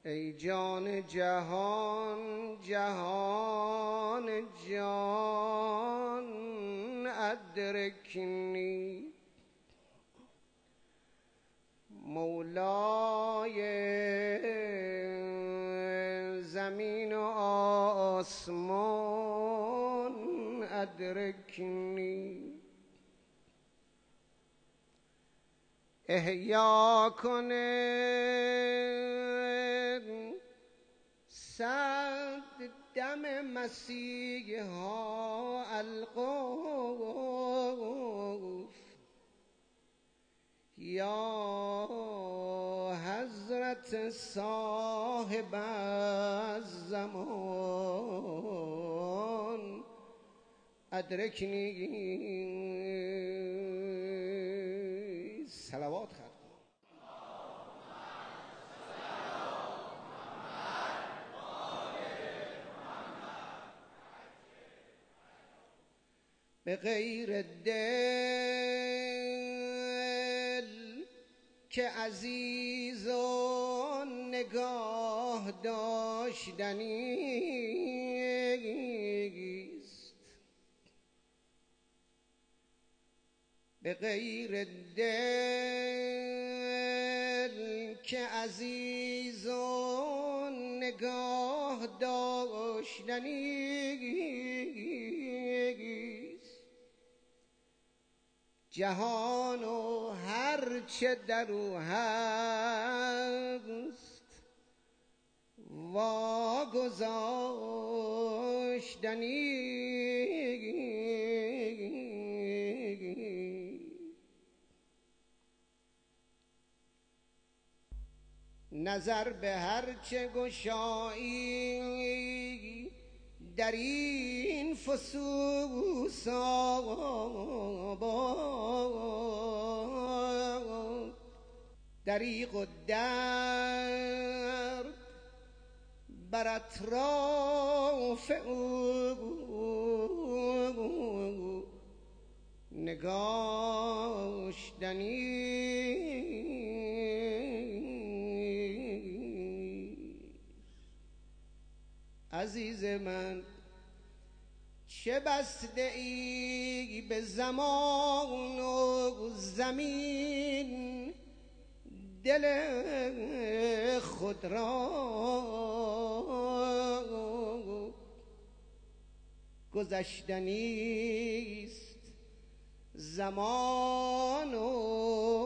ای جان جهان جهان جان ادرکنی مولای زمین و آسمان ادرکنی احیا کنه صد دم مسیحا القوف یا حضرت صاحب الزمان ادرکنی. صلوات خواهد به غیر دل که عزیز و نگاه داشتنیست، به غیر دل که عزیز و نگاه داشتنیست، جهان و هر چه در او هست واگذاشتنی. نظر به هر چه گشایی در این فسوس دریغ و درد بر اطراف او نگاشتنی. عزیز من چه بسته ای به زمان و زمین دل خود را، گذشتنیست زمان و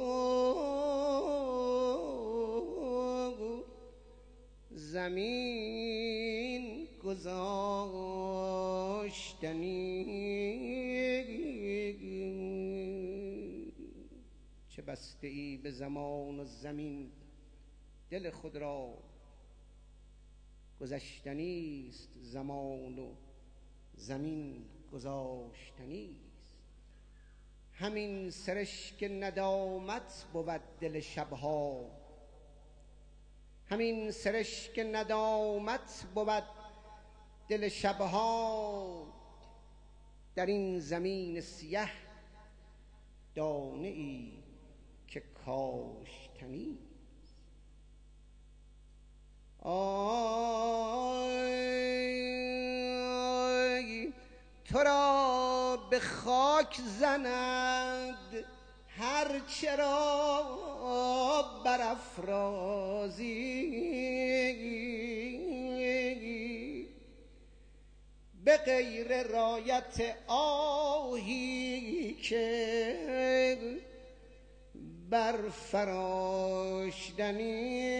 زمین گذاشتنی. چه بسته ای به زمان و زمین دل خود را، گذشتنیست زمان و زمین گذاشتنیست. همین سرشک ندامت بود دل شبها، همین سرشک ندامت بود دل شبها. در این زمین سیه دانه ای که کاشتنی. آی تو را به خاک زند هر چرا برافرازی، به غیر رایت آهی که برفراشتنی.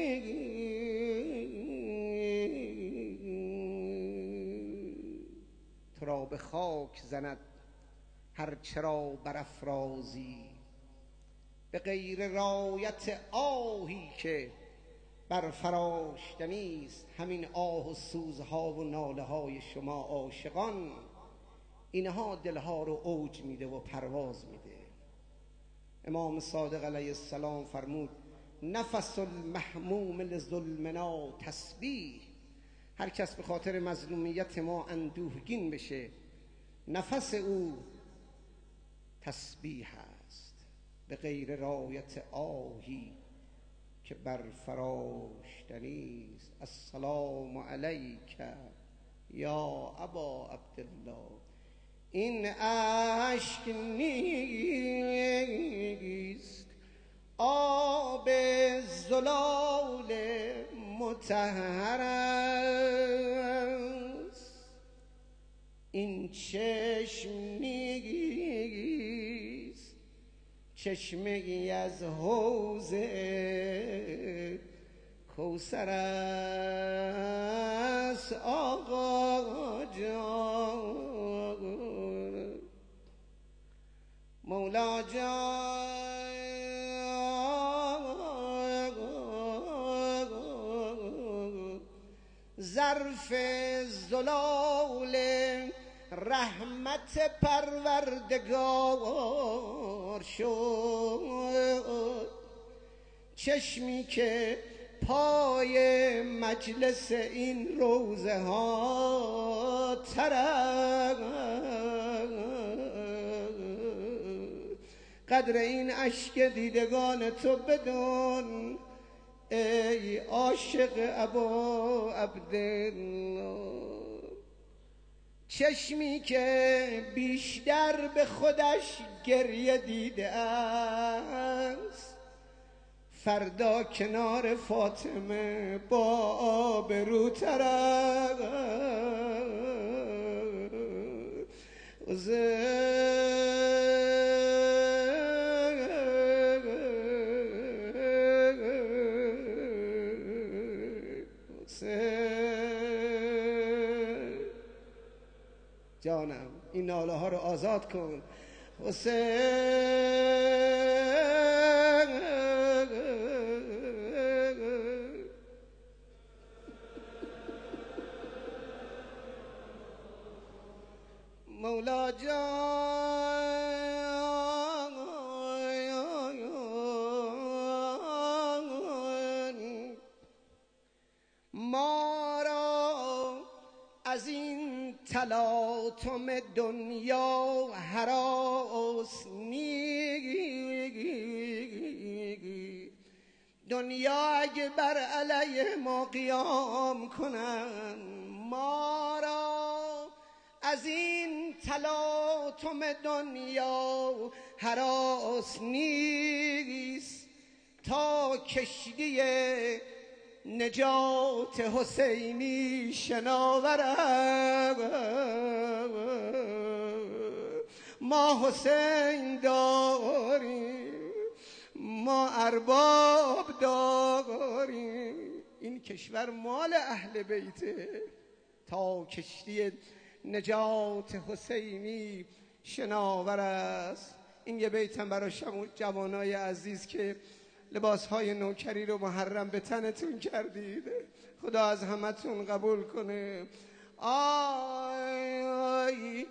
تو را به خاک زند هر چرا برافرازی، به غیر رایت آهی که برفراشتنیست. همین آه و سوزها و ناله های شما عاشقان، اینها دلها رو اوج میده و پرواز میده. امام صادق علیه السلام فرمود نفس المحموم لظلمنا تسبیح. هر کس به خاطر مظلومیت ما اندوهگین بشه، نفس او تسبیح است، به غیر رایت آهی که برفراشتنی. السلام علیک یا ابا عبدالله. این اشک نیست آب زلال مطهر است، این چشم نیست چشمه ای از حوض کوثر است. آقا جان مولا جان ظرف زلال رحمت پروردگار شد، چشمی که پای مجلس این روزه ها قدر این اشک دیدگان تو بدون ای عاشق ابا عبدالله. چشمی که بیشتر به خودش گریه دیده است، فردا کنار فاطمه با آبروتر است. جانم این ناله ها رو آزاد کن حسین. مولا جان ما را از این تلاطم دنیا هراس نیست. دنیا اگه بر علیه ما قیام کنن، ما را از این تلاطم دنیا هراس نیست تا کشتی نجات حسینی شناورد. ما حسین داریم، ما ارباب داریم، این کشور مال اهل بیته تا کشتی نجات حسینی شناور است. این یه بیتم برای جوانای عزیز که لباسهای نوکری رو محرم به تنتون کردید، خدا از همتون قبول کنه. آی آی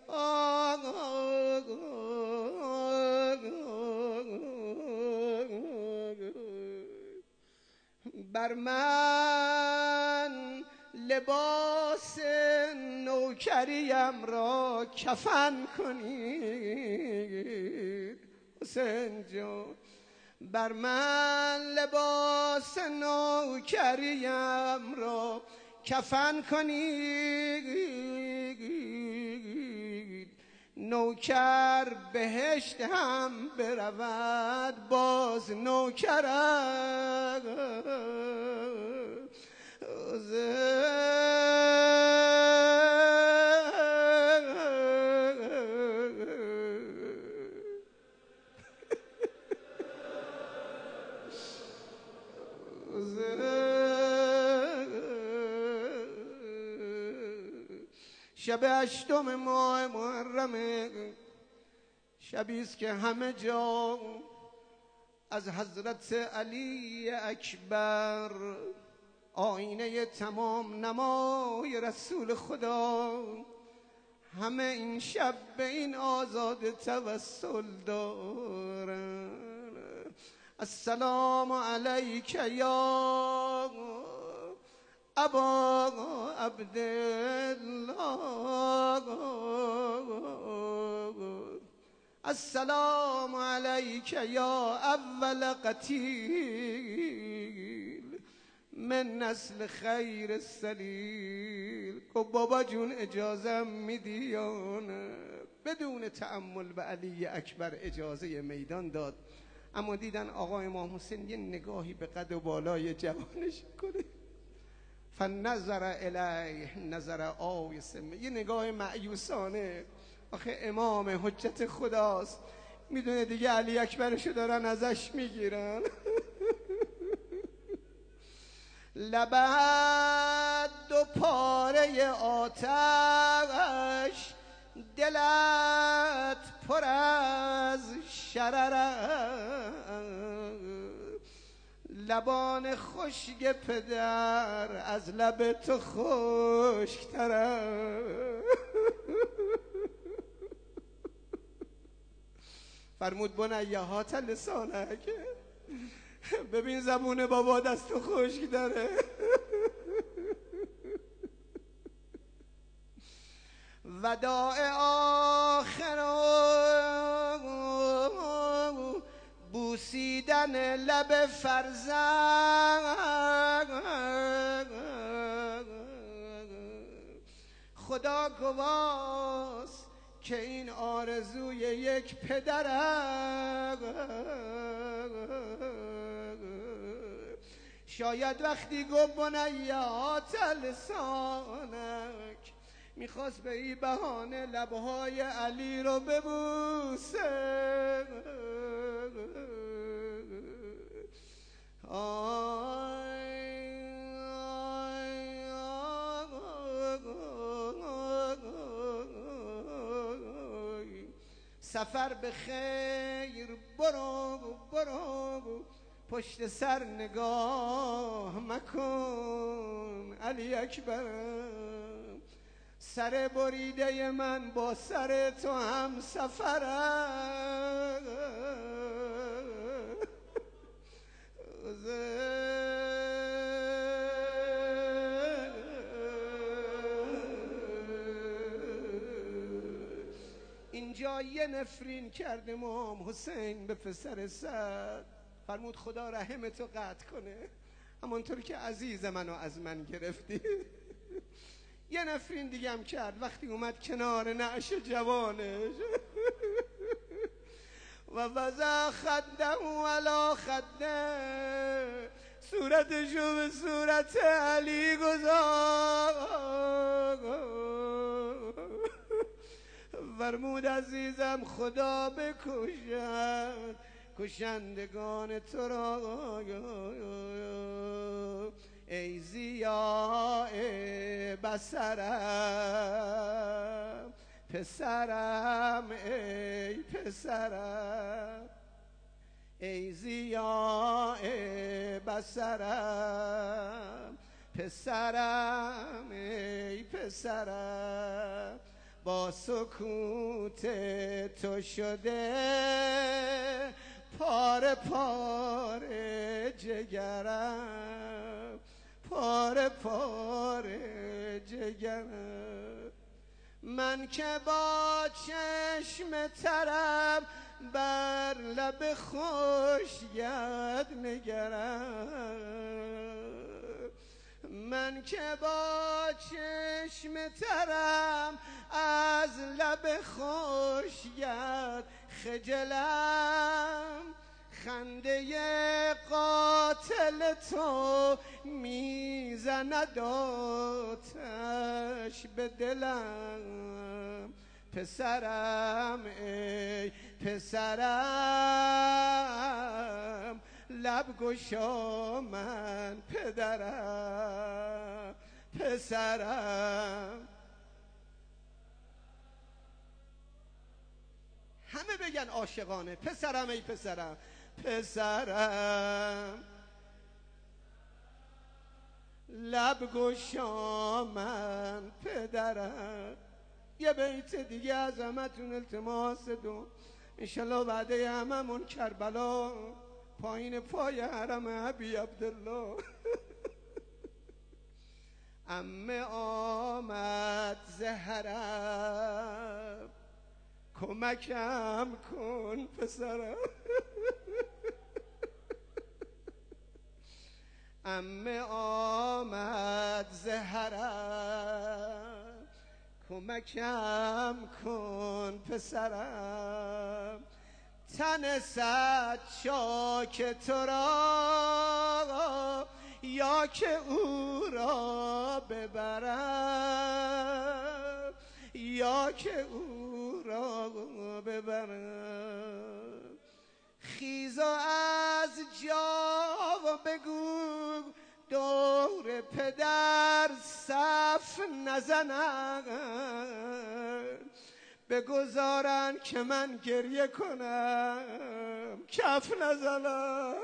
بر من لباس نوکریم را کفن کنید حسین جان، بر من لباس نوکریم را کفن کنید. نوکر بهشت هم برود باز نوکر شب 8 ماه محرم، شبیست که همه جا از حضرت علی اکبر آینه تمام نمای رسول خدا، همه این شب به این آزاده توسل دارن. السلام علیک یا ابا عبدالله، السلام علیک یا اول قتیل من نسل خیر سلیل. گفت بابا جون اجازه میدی یا نه؟ بدون تأمل به علی اکبر اجازه میدان داد. اما دیدن آقا امام حسین یه نگاهی به قد و بالای جوانش کنه، فنظر الیه نظر آیس، یه نگاه مأیوسانه. آخه امام حجت خداست، میدونه دیگه علی اکبرشو دارن ازش میگیرن. لبت دو پاره آتش، دلت پر از شرر، لبان خشک پدر از لب تو خشک‌تره. فرمود بنیهات لسانک، ببین زبون بابا دست تو خشک داره. وداع آخر بوسیدن لب فرزند، خدا گواست که این آرزوی یک پدر است. شاید وقتی گفت بنیات لسانک میخواست به این بهانه لبهای علی رو ببوسه. سفر به خیر، برو برو، پشت سر نگاه مکن علی اکبرم. سر بریده من با سر تو هم سفرم. اینجا یه نفرین کرد امام حسین به پسر سعد. فرمود خدا رحم تو قطع کنه، همانطور که عزیز منو از من گرفتی. یه نفرین دیگه هم کرد وقتی اومد کنار نعش جوانش و وضع خده علی خده، صورتشو به صورت علی گذاشت. فرمود عزیزم خدا بکشد کشندگان تو را، ای ضیاء بصرم، پسرم ای پسرم، ای ضیاء بصرم، پسرم ای پسرم. با سکوت تو شده پاره پاره جگرم، پاره پاره جگرم. من که با چشم ترم بر لب خشکت نگرم، من که با چشم ترم از لب خشکت خجلم. خنده قاتل تو میزند آتش به دلم. پسرم ای پسرم، لب گشا من پدرم. پسرم همه بگن عاشقانه پسرم ای پسرم، پسرم لب گشا من پدرم. یه بیت دیگه از همتون التماس دو انشالله بعده هممون کربلا پایین پای حرم ابی عبدالله. عمه آمد زهرم کمکم کن پسرم. عمه آمد زهرم کمکم کن پسرم تن صد چاک تو را یا که او را ببرم یا که او را ببرم خیز و از جا بگو دور پدر صف نزنن بگذارن که من گریه کنم کف نزنم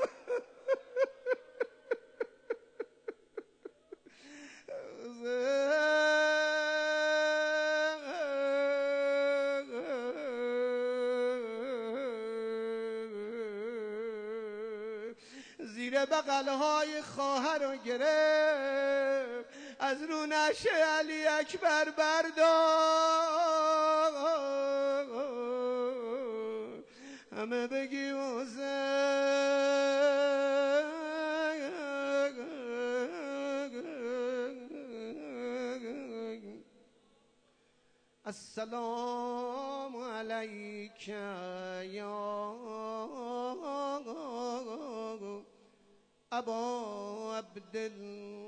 زیر بغلهای خواهر رو گرفت از رو نشه علی اکبر بردار همه بگی السلام علیک یا ابا عبدالله